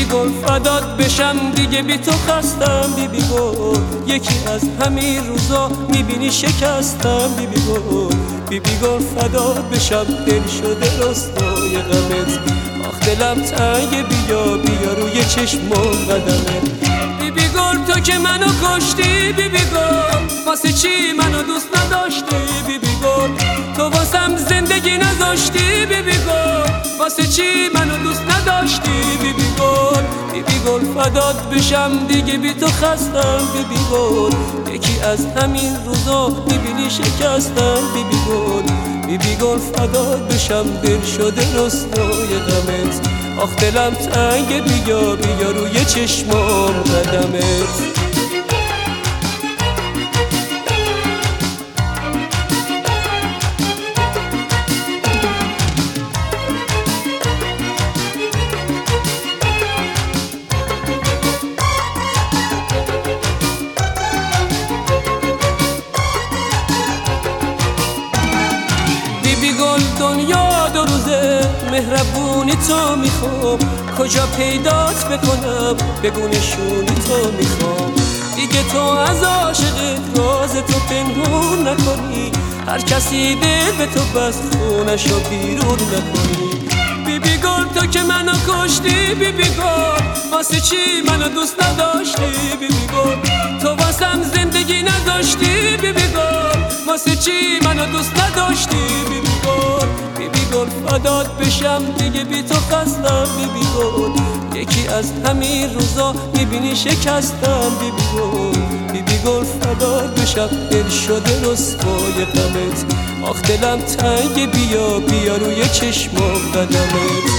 گل فدات بشم دیگه بی تو خستم بی بی گل یکی از همین روزا میبینی شکستم بی بی گل بی بی گل فدات بشم دل شده رسوای غمت آخ دلم تنگ بیا روی چشمم قدمت بی بی گل تو که منو کشتی بی بی گل واسه چی منو دوست نداشتی بی بی گل تو واسم زندگی نذاشتی بی بی گل واسه چی منو دوست نداشتی بی بی گل بی بی گل فدات بشم دیگه بی تو خستم بی بی گل یکی از همین روزا میبینی شکستم بی بی گل بی بی گل فدات بشم دل شده رسوای غمت آخ دلم تنگ بیا روی چشمام قدمت دنیا دو روزه مهربونی تو میخوام کجا پیدات بکنم بگو نشونی تو میخوام دیگه تو از عاشقت راز تو پنهون نکنی هر کسی دل به تو بست خونشو بیرون نکنی بی بی گل تو که منو کشتی بی بی گل واسه چی منو دوست نداشتی بی بی گل تو واسم زندگی نداشتی بی بی گل واسه چی منو دوست نداشتی بی بی گل بی بی گل فدات بشم دیگه بی تو خستم بی بی گل یکی از همین روزا میبینی شکستم بی بی گل بی بی گل فدات بشم دل شده رسوای غمت آخ دلم تنگ بیا روی چشمام قدمت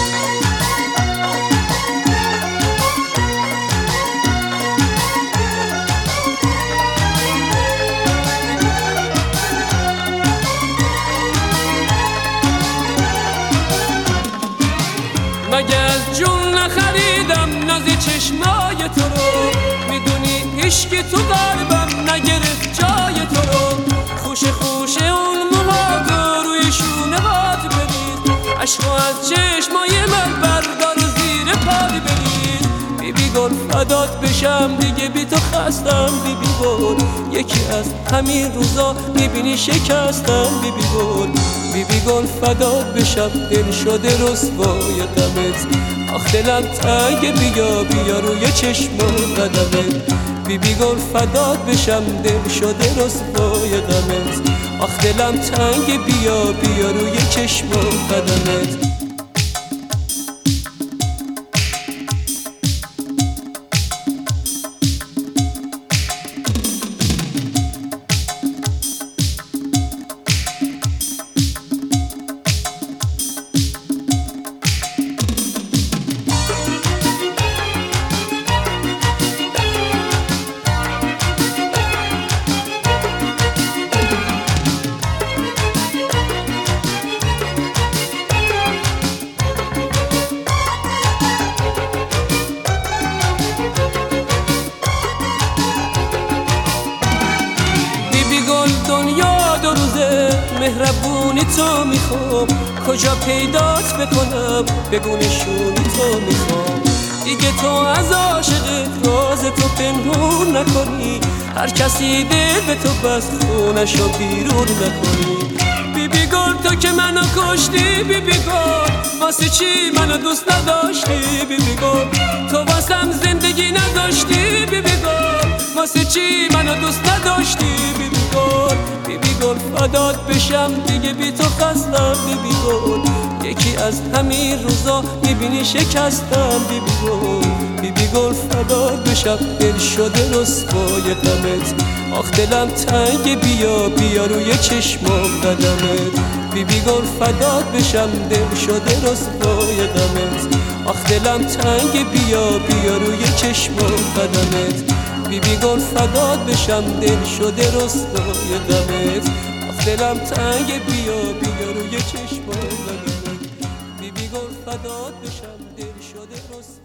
مگه از جون نخریدم نازی چشمای تو رو میدونی عشق تو قلبم نگرفت جای تو رو خوش اون موهاتو روی شونه باد برید عشقو از چشمای من بردار و زیر پاد برید بی بی گل فدات بشم دیگه بی تو خستم بی بی گل یکی از همین روزا میبینی شکستم بی بی گل بی بی گل فدات بشم دل شده رسوای غمت آخ دلم تنگ بیا روی چشمام قدمت بی بی گل فدات بشم دل شده رسوای غمت آخ دلم تنگ بیا روی چشمام قدمت دنیا دو روزه مهربونی تو میخوام کجا پیدات بکنم بگو نشونی تو میخوام دیگه تو از عاشقت راز تو پنهون نکنی هر کسی دل به تو بست خونشو بیرون نکنی بی بی گل تو که منو کشتی بی بی گل واسه چی منو دوست نداشتی بی بی گل تو واسم زندگی نداشتی بی بی گل واسه چی منو دوست نداشتی بی بی گل بی بی گل فدات بشم دیگه بی تو خستم بی بی گل یکی از همین روزا میبینی شکستم بی بی گل بی بی گل فدات بشم دل شده رسوای غمت آخ دلم تنگ بیا روی چشمام قدمت بی بی گل فدات بشم دل شده رسوای غمت آخ دلم تنگ بیا روی چشمام قدمت بی بی گل فدات بشم دل شده رسوای غمت آخ دلم تنگ بیا روی چشمام قدمت بی بی گل فدات بشم دل شده رسوای